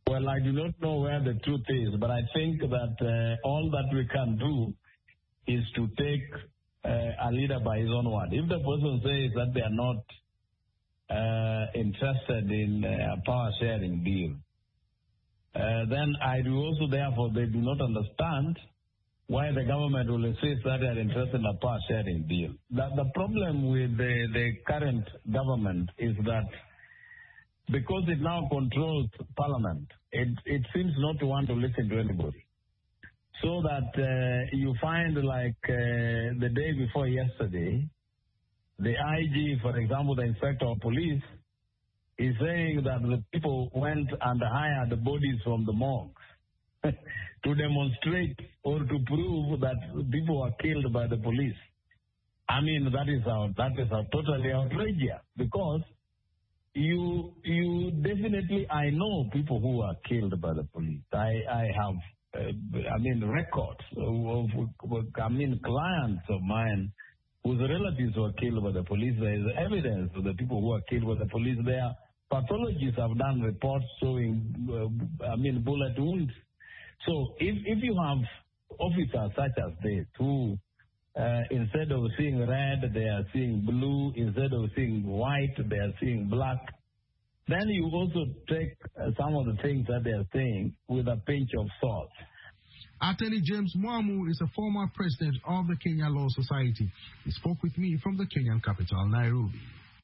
Well, I do not know where the truth is, but I think that all that we can do is to take a leader by his own word. If the person says that they are not interested in a power sharing deal, then I do also, therefore, they do not understand why the government will insist that they are interested in a power sharing deal. The problem with the current government is that because it now controls parliament, it seems not to want to listen to anybody. So that you find, like the day before yesterday, the IG, for example, the inspector of police, is saying that the people went and hired the bodies from the morgues to demonstrate or to prove that people were killed by the police. I mean, that is totally outrageous, because you definitely, I know people who are killed by the police. I have records of clients of mine whose relatives were killed by the police. There is evidence of the people who are killed by the police. Their pathologists have done reports showing, bullet wounds. So if you have officers such as this who, instead of seeing red, they are seeing blue. Instead of seeing white, they are seeing black. Then you also take some of the things that they are saying with a pinch of salt. Attorney James Mwamu is a former president of the Kenya Law Society. He spoke with me from the Kenyan capital, Nairobi.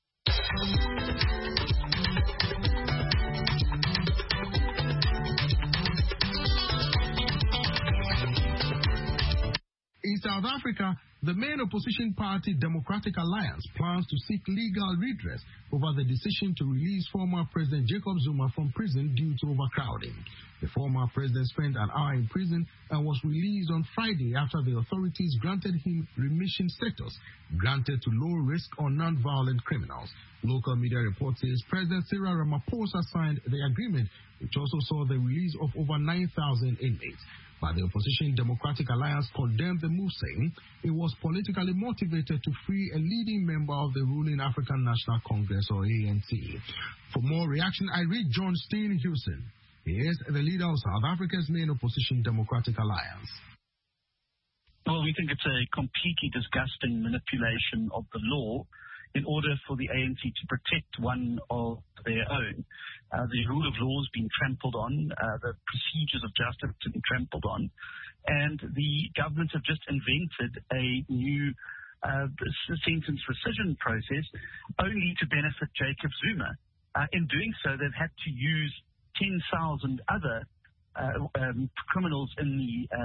In South Africa, the main opposition party, Democratic Alliance, plans to seek legal redress over the decision to release former President Jacob Zuma from prison due to overcrowding. The former president spent an hour in prison and was released on Friday after the authorities granted him remission status, granted to low-risk or non-violent criminals. Local media reports says President Cyril Ramaphosa signed the agreement, which also saw the release of over 9,000 inmates. But the opposition Democratic Alliance condemned the move, saying it was politically motivated to free a leading member of the ruling African National Congress, or ANC. For more reaction, I read John Steenhuisen. He is the leader of South Africa's main opposition Democratic Alliance. Well, we think it's a completely disgusting manipulation of the law in order for the ANC to protect one of their own. The rule of law has been trampled on, the procedures of justice have been trampled on, and the government have just invented a new sentence rescission process only to benefit Jacob Zuma. In doing so, they've had to use 10,000 other criminals in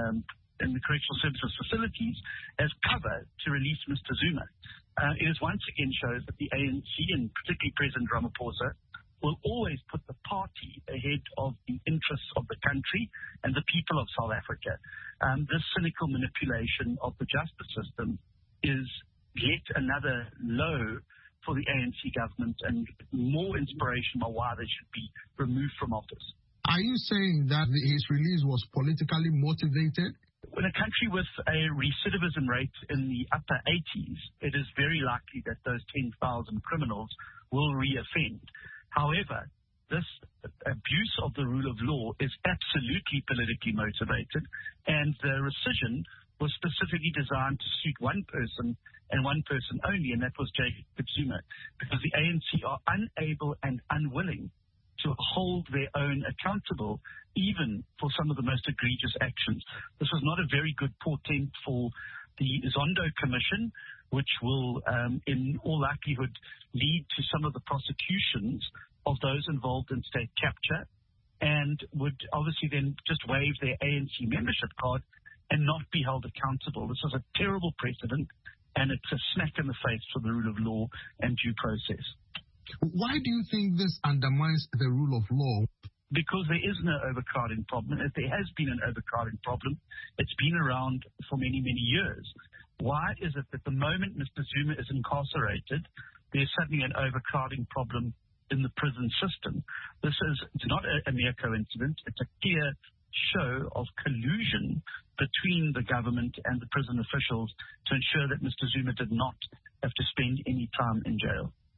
the correctional services facilities as cover to release Mr. Zuma. It is once again shows that the ANC, and particularly President Ramaphosa, will always put the party ahead of the interests of the country and the people of South Africa. This cynical manipulation of the justice system is yet another low for the ANC government and more inspiration on why they should be removed from office. Are you saying that his release was politically motivated? In a country with a recidivism rate in the upper 80s, it is very likely that those 10,000 criminals will reoffend. However, this abuse of the rule of law is absolutely politically motivated, and the rescission was specifically designed to suit one person and one person only, and that was Jacob Zuma, because the ANC are unable and unwilling to hold their own accountable, even for some of the most egregious actions. This is not a very good portent for the Zondo Commission, which will, in all likelihood, lead to some of the prosecutions of those involved in state capture, and would obviously then just waive their ANC membership card and not be held accountable. This is a terrible precedent, and it's a smack in the face for the rule of law and due process. Why do you think this undermines the rule of law? Because there is no overcrowding problem. If there has been an overcrowding problem, it's been around for many, many years. Why is it that the moment Mr. Zuma is incarcerated, there's suddenly an overcrowding problem in the prison system? It's not a mere coincidence. It's a clear show of collusion between the government and the prison officials to ensure that Mr. Zuma did not have to spend any time in jail.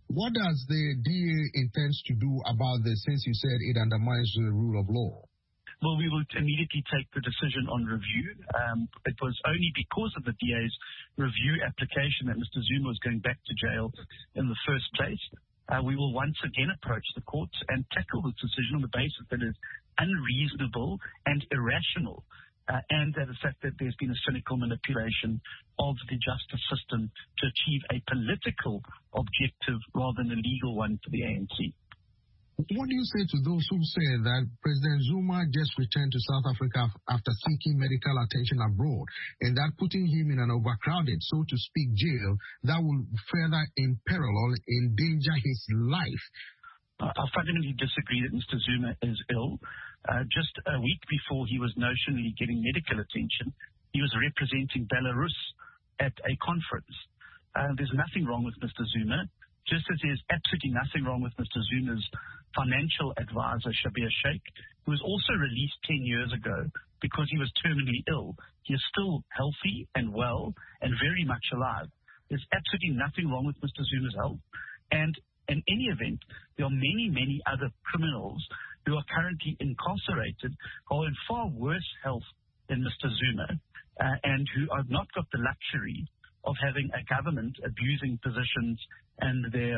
What does the DA intend to do about this, since you said it undermines the rule of law? Well, we will immediately take the decision on review. It was only because of the DA's review application that Mr. Zuma was going back to jail in the first place. We will once again approach the courts and tackle the decision on the basis that it is unreasonable and irrational, and that the fact that there's been a cynical manipulation of the justice system to achieve a political objective rather than a legal one for the ANC. What do you say to those who say that President Zuma just returned to South Africa after seeking medical attention abroad, and that putting him in an overcrowded, so to speak, jail that will further imperil or endanger his life? I fundamentally disagree that Mr. Zuma is ill. Just a week before he was notionally getting medical attention, he was representing Belarus at a conference. There's nothing wrong with Mr. Zuma, just as there's absolutely nothing wrong with Mr. Zuma's financial advisor, Shabir Sheikh, who was also released 10 years ago because he was terminally ill. He is still healthy and well and very much alive. There's absolutely nothing wrong with Mr. Zuma's health. And in any event, there are many, many other criminals who are currently incarcerated who are in far worse health than Mr. Zuma and who have not got the luxury of having a government abusing positions and their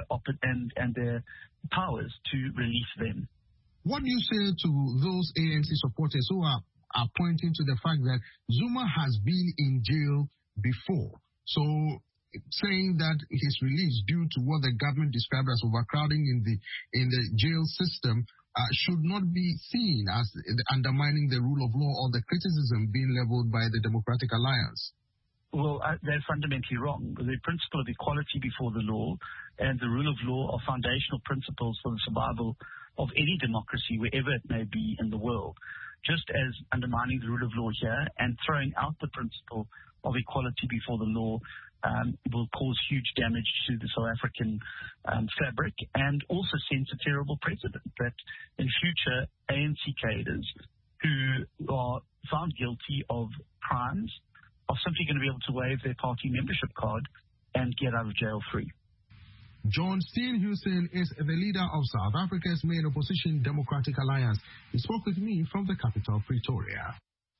powers to release them. What do you say to those ANC supporters who are pointing to the fact that Zuma has been in jail before? So saying that his release due to what the government described as overcrowding in the jail system should not be seen as undermining the rule of law or the criticism being leveled by the Democratic Alliance. Well, they're fundamentally wrong. The principle of equality before the law and the rule of law are foundational principles for the survival of any democracy, wherever it may be in the world. Just as undermining the rule of law here and throwing out the principle of equality before the law will cause huge damage to the South African fabric and also sends a terrible precedent that in future ANC cadres who are found guilty of crimes are simply going to be able to waive their party membership card and get out of jail free. John Steenhuisen is the leader of South Africa's main opposition, Democratic Alliance. He spoke with me from the capital, Pretoria.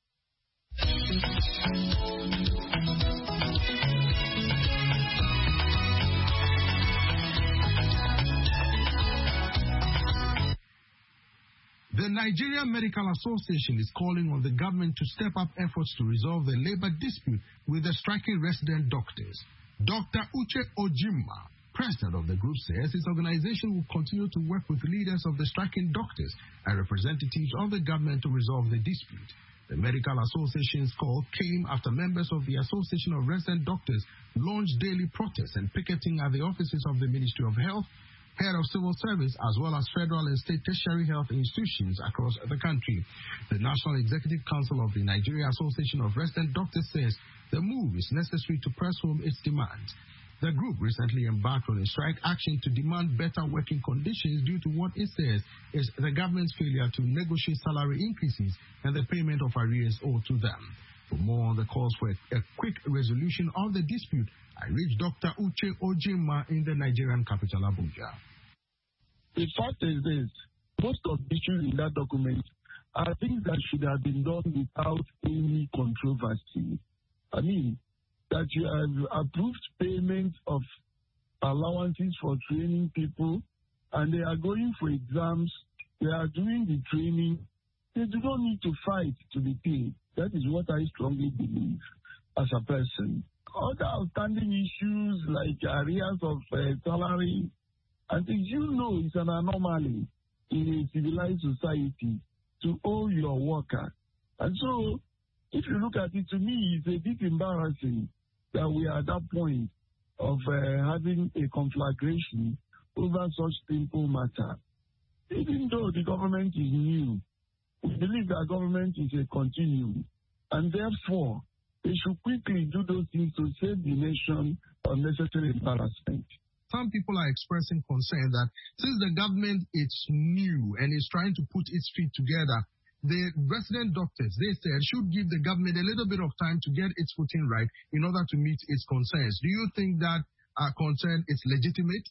The Nigerian Medical Association is calling on the government to step up efforts to resolve the labor dispute with the striking resident doctors. Dr. Uche Ojima, president of the group, says his organization will continue to work with leaders of the striking doctors and representatives of the government to resolve the dispute. The Medical Association's call came after members of the Association of Resident Doctors launched daily protests and picketing at the offices of the Ministry of Health, Head of Civil Service, as well as federal and state tertiary health institutions across the country. The National Executive Council of the Nigeria Association of Resident Doctors says the move is necessary to press home its demands. The group recently embarked on a strike action to demand better working conditions due to what it says is the government's failure to negotiate salary increases and the payment of arrears owed to them. For more on the calls for a quick resolution of the dispute, I reached Dr. Uche Ojima in the Nigerian capital, Abuja. The fact is this: most of the issues in that document are things that should have been done without any controversy. I mean, that you have approved payment of allowances for training people, and they are going for exams, they are doing the training, they do not need to fight to be paid. That is what I strongly believe as a person. Other outstanding issues like areas of salary, and things, you know, it's an anomaly in a civilized society to owe your worker. And so, if you look at it, to me, it's a bit embarrassing that we are at that point of having a conflagration over such simple matter. Even though the government is new, we believe that government is a continuum, and therefore, they should quickly do those things to save the nation unnecessary embarrassment. Some people are expressing concern that since the government is new and is trying to put its feet together, the resident doctors, they said, should give the government a little bit of time to get its footing right in order to meet its concerns. Do you think that concern is legitimate?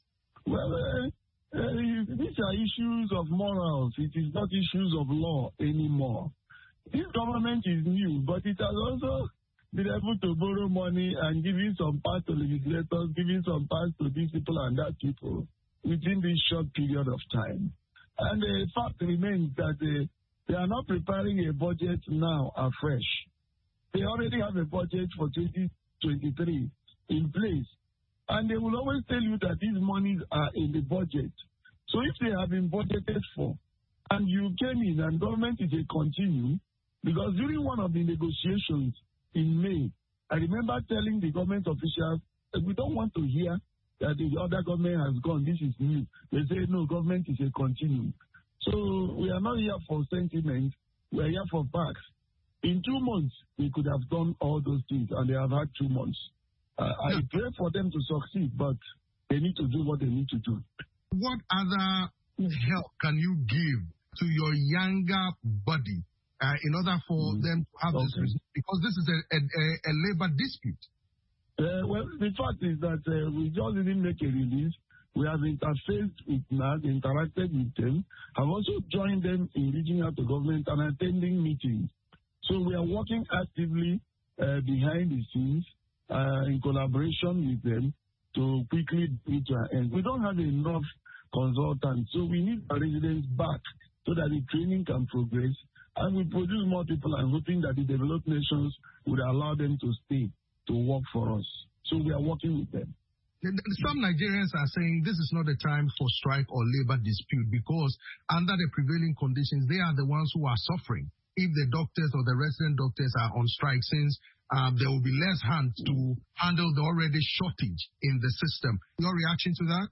Well, these are issues of morals. It is not issues of law anymore. This government is new, but it has also been able to borrow money and giving some part to legislators, giving some part to these people and that people within this short period of time. And the fact remains that they are not preparing a budget now afresh. They already have a budget for 2023 in place. And they will always tell you that these monies are in the budget. So if they have been budgeted for, and you came in and government is a continuum, because during one of the negotiations in May, I remember telling the government officials that we don't want to hear that the other government has gone, this is new. They say, no, government is a continuum. So we are not here for sentiment, we are here for facts. In 2 months, we could have done all those things, and they have had 2 months. I pray for them to succeed, but they need to do what they need to do. What other help can you give to your younger body in order for them to have this reason? Because this is a labor dispute. Well, the fact is that we just didn't make a release. We have interfaced with NAD, interacted with them, have also joined them in reaching out to government and attending meetings. So we are working actively behind the scenes in collaboration with them to quickly reach our end. We don't have enough consultants, so we need our residents back so that the training can progress and we produce more people and hoping that the developed nations would allow them to stay to work for us. So we are working with them. Some Nigerians are saying this is not a time for strike or labor dispute because under the prevailing conditions, they are the ones who are suffering. If the doctors or the resident doctors are on strike, since there will be less hands to handle the already shortage in the system. Your reaction to that?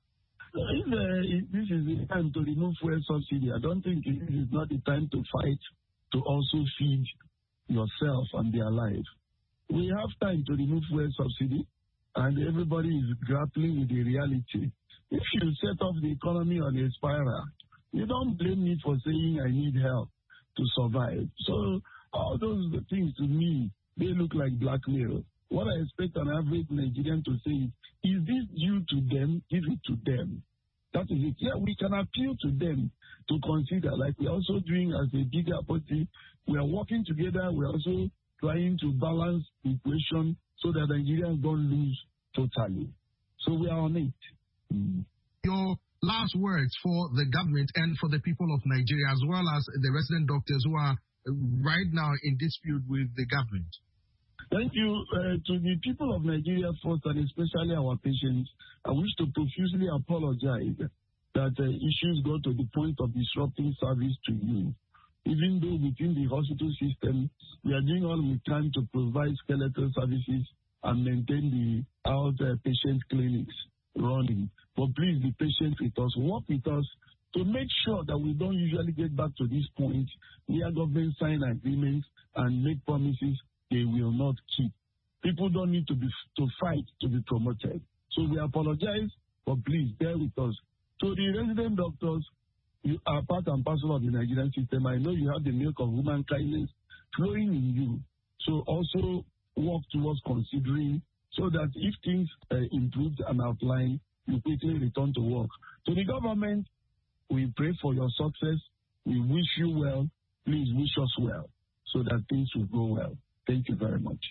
If this is the time to remove fuel subsidy, I don't think this is not the time to fight to also feed yourself and their life. We have time to remove fuel subsidy, and everybody is grappling with the reality. If you set off the economy on a spiral, you don't blame me for saying I need help to survive. So all those things to me, they look like blackmail. What I expect an average Nigerian to say is this due to them? Give it to them. That is it. Yeah, we can appeal to them to consider, like we're also doing as a bigger party. We are working together. We're also trying to balance the equation so that Nigerians don't lose totally. So we are on it. Your last words for the government and for the people of Nigeria, as well as the resident doctors who are right now in dispute with the government. Thank you. To the people of Nigeria first, and especially our patients, I wish to profusely apologize that issues go to the point of disrupting service to you. Even though within the hospital system, we are doing all we can to provide skeletal services and maintain the outpatient clinics running. But please be patient with us. Work with us to make sure that we don't usually get back to this point where government sign agreements and make promises they will not keep. People don't need to fight to be promoted. So we apologize, but please bear with us. To the resident doctors, you are part and parcel of the Nigerian system. I know you have the milk of human kindness flowing in you. So also work towards considering so that if things improve and outline, you quickly return to work. To the government, we pray for your success. We wish you well. Please wish us well so that things will go well. Thank you very much.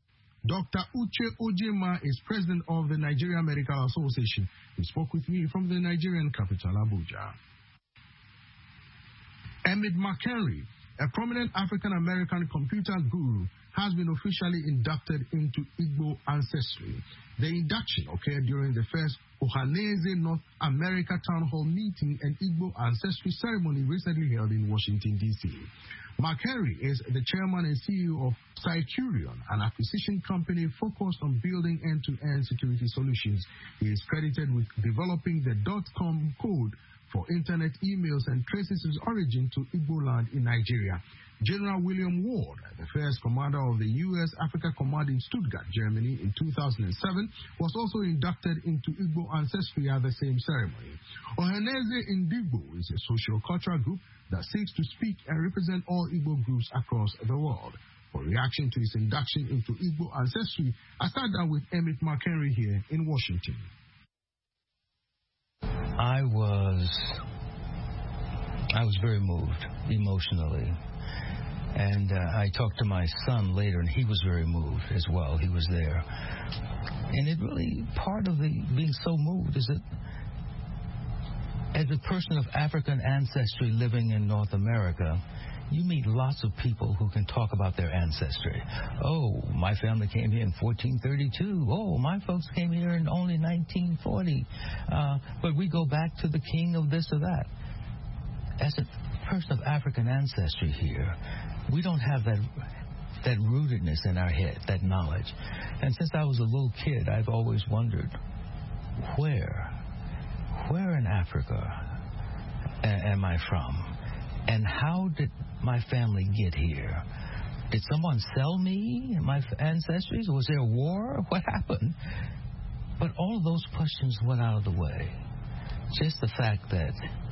Dr. Uche Ojema is president of the Nigerian Medical Association. He spoke with me from the Nigerian capital, Abuja. Emmett McHenry, a prominent African-American computer guru, has been officially inducted into Igbo ancestry. The induction occurred during the first Ohaneze North America Town Hall meeting and Igbo ancestry ceremony recently held in Washington, D.C. McHenry is the chairman and CEO of Cycurion, an acquisition company focused on building end-to-end security solutions. He is credited with developing the .com code for internet emails and traces its origin to Igbo land in Nigeria. General William Ward, the first commander of the U.S. Africa Command in Stuttgart, Germany in 2007, was also inducted into Igbo ancestry at the same ceremony. Ohaneze Ndigbo is a socio-cultural group that seeks to speak and represent all Igbo groups across the world. For reaction to his induction into Igbo ancestry, I sat down with Emmett McHenry here in Washington. I was very moved emotionally. And I talked to my son later, and he was very moved as well. He was there. And it really, part of being so moved is that as a person of African ancestry living in North America, you meet lots of people who can talk about their ancestry. Oh, my family came here in 1432. Oh, my folks came here in only 1940. But we go back to the king of this or that. As a person of African ancestry here, we don't have that rootedness in our head, that knowledge. And since I was a little kid, I've always wondered, where in Africa am I from? And how did my family get here? Did someone sell me my ancestries? Was there a war? What happened? But all of those questions went out of the way. Just the fact that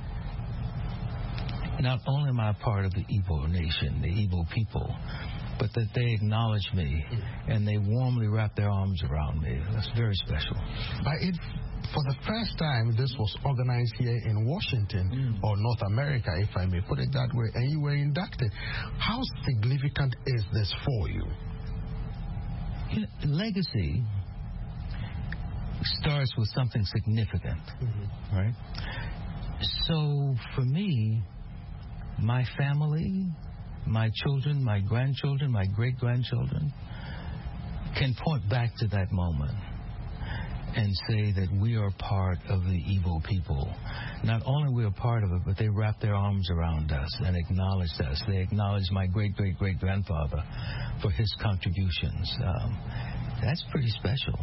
not only am I a part of the Igbo nation, the Igbo people, but that they acknowledge me and they warmly wrap their arms around me. That's very special. But for the first time, this was organized here in Washington or North America, if I may put it that way, and you were inducted. How significant is this for you? Legacy starts with something significant, right? So for me, my family, my children, my grandchildren, my great-grandchildren can point back to that moment and say that we are part of the Igbo people. Not only we are part of it, but they wrap their arms around us and acknowledge us. They acknowledge my great-great-great-grandfather for his contributions. That's pretty special.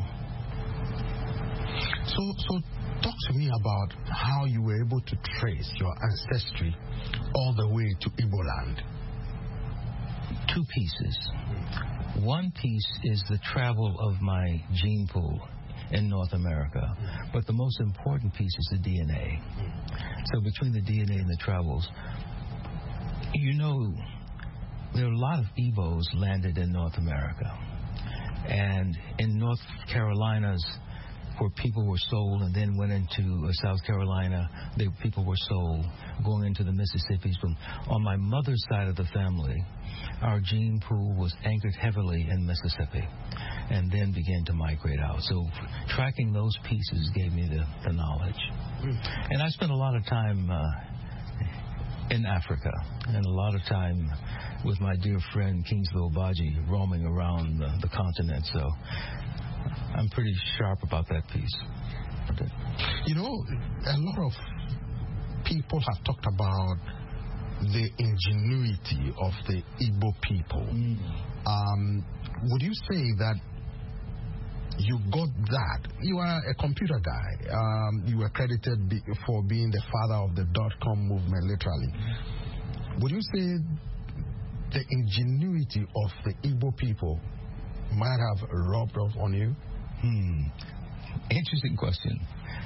So talk to me about how you were able to trace your ancestry all the way to Igbo land. Two pieces. One piece is the travel of my gene pool in North America, but the most important piece is the DNA. So between the DNA and the travels, you know, there are a lot of Igbos landed in North America. And in North Carolinas, where people were sold and then went into South Carolina, people were sold going into the Mississippis. But on my mother's side of the family, our gene pool was anchored heavily in Mississippi and then began to migrate out. So tracking those pieces gave me the knowledge. And I spent a lot of time in Africa and a lot of time with my dear friend Kingsley Obaji roaming around the continent. So I'm pretty sharp about that piece. You know, a lot of people have talked about the ingenuity of the Igbo people. Would you say that you got that? You are a computer guy. You were credited for being the father of the .com movement, literally. Would you say the ingenuity of the Igbo people might have rubbed off on you? Interesting question.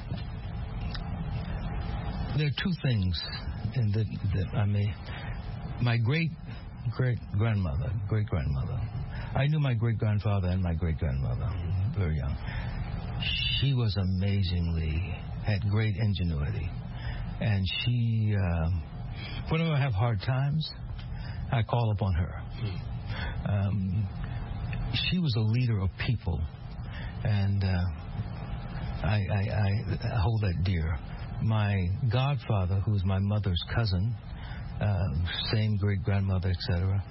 There are two things that I may. My great-grandmother, I knew my great-grandfather and my great-grandmother very young. She was had great ingenuity. And she, whenever I have hard times, I call upon her. She was a leader of people, and I hold that dear. My godfather, who was my mother's cousin, same great-grandmother, etc.,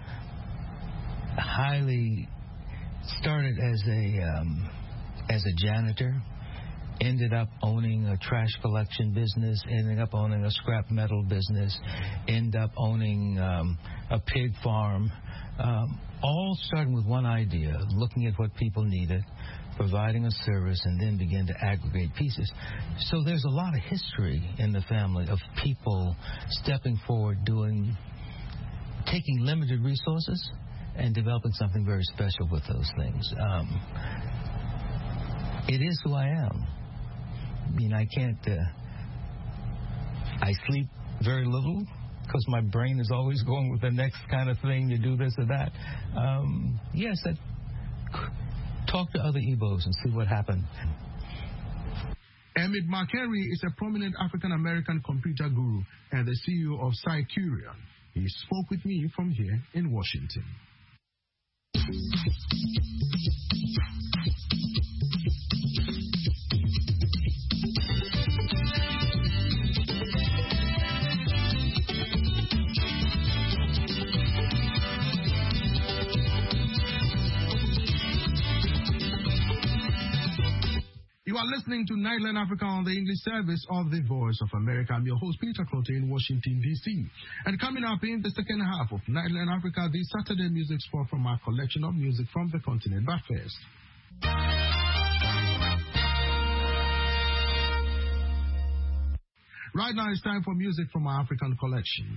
highly started as a janitor, ended up owning a trash collection business, ended up owning a scrap metal business, ended up owning a pig farm, all starting with one idea, looking at what people needed, providing a service, and then begin to aggregate pieces. So there's a lot of history in the family of people stepping forward, taking limited resources and developing something very special with those things. It is who I am. I mean, I can't. I sleep very little because my brain is always going with the next kind of thing, to do this or that. Yes, talk to other Igbos and see what happened. Emmett McHenry is a prominent African-American computer guru and the CEO of Cycurion. He spoke with me from here in Washington. You are listening to Nightline Africa on the English service of the Voice of America. I'm your host, Peter Clotte, in Washington, D.C. And coming up in the second half of Nightline Africa, the Saturday music spot from our collection of music from the continent. But first, right now it's time for music from our African collection.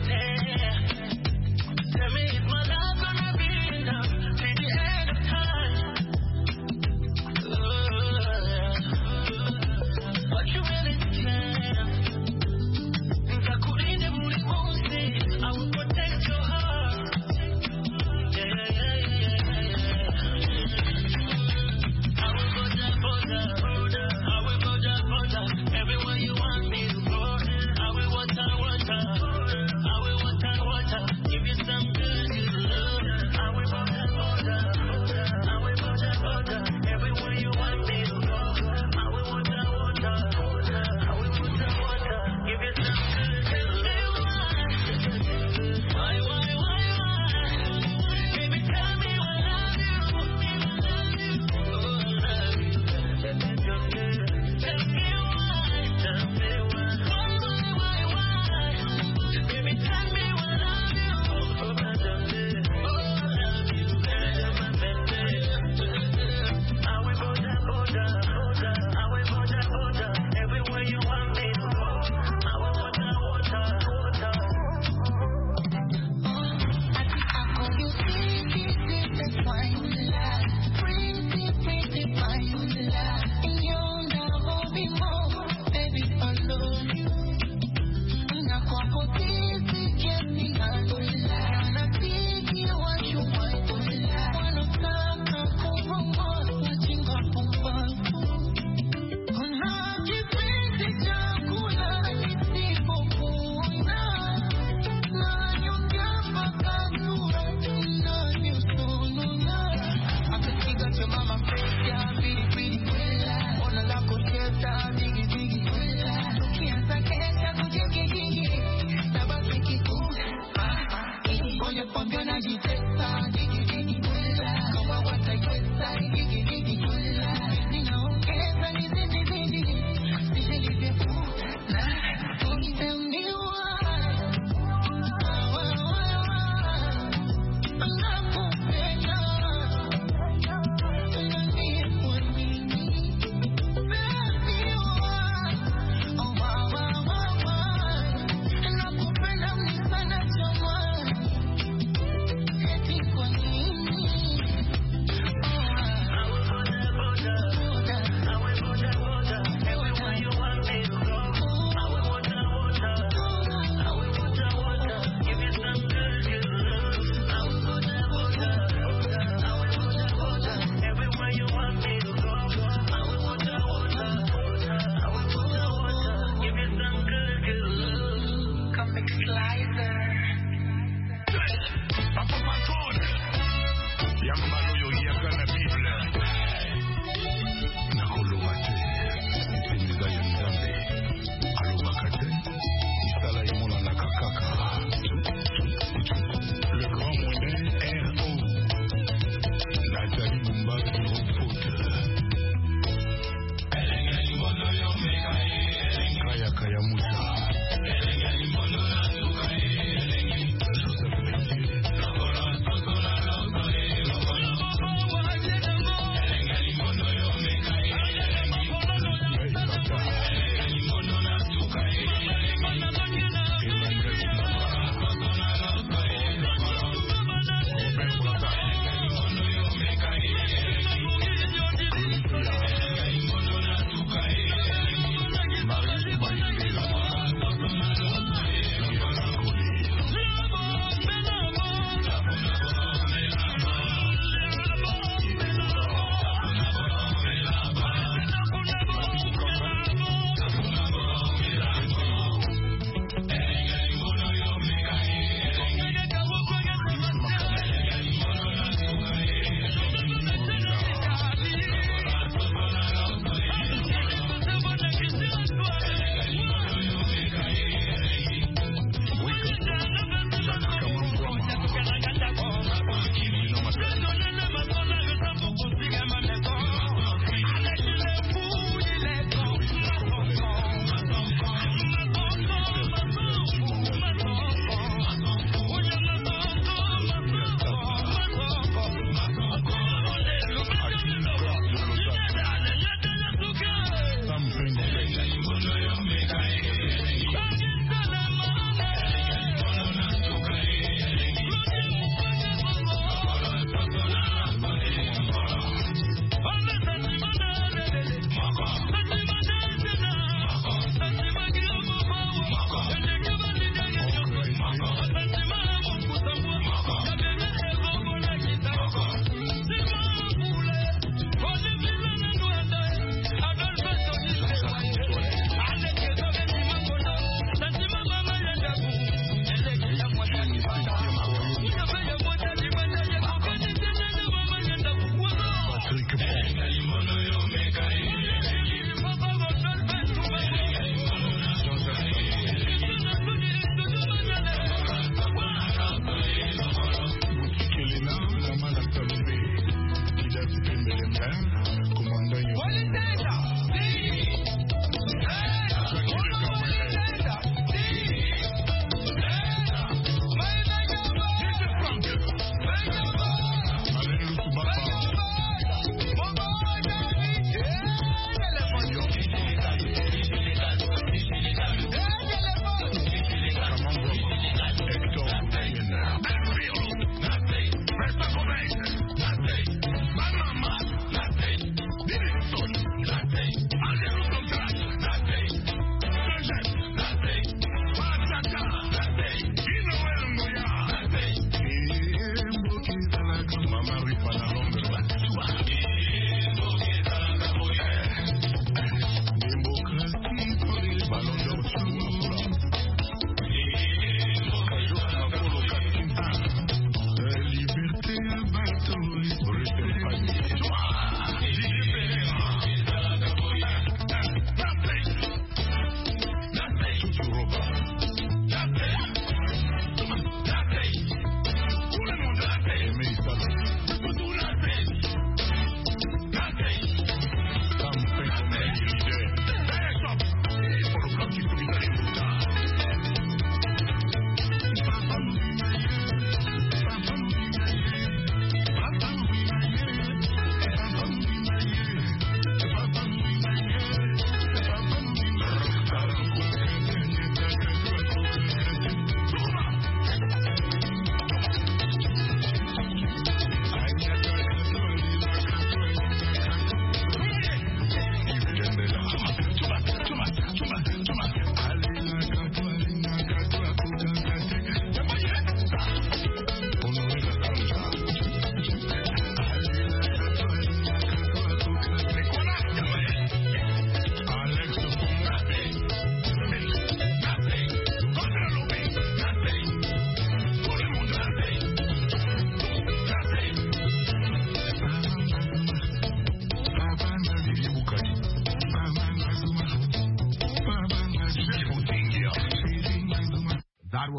Tell me if my love gonna be enough to the end of time.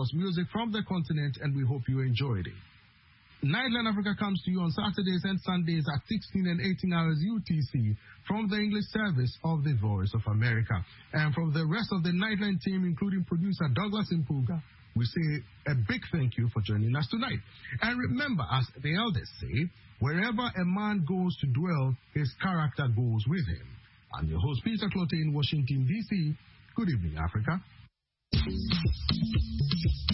was music from the continent, and we hope you enjoyed it. Nightline Africa comes to you on Saturdays and Sundays at 16 and 18 hours UTC from the English service of the Voice of America. And from the rest of the Nightline team, including producer Douglas Impuga, we say a big thank you for joining us tonight. And remember, as the elders say, wherever a man goes to dwell, his character goes with him. I'm your host, Peter Clote in Washington, D.C. Good evening, Africa.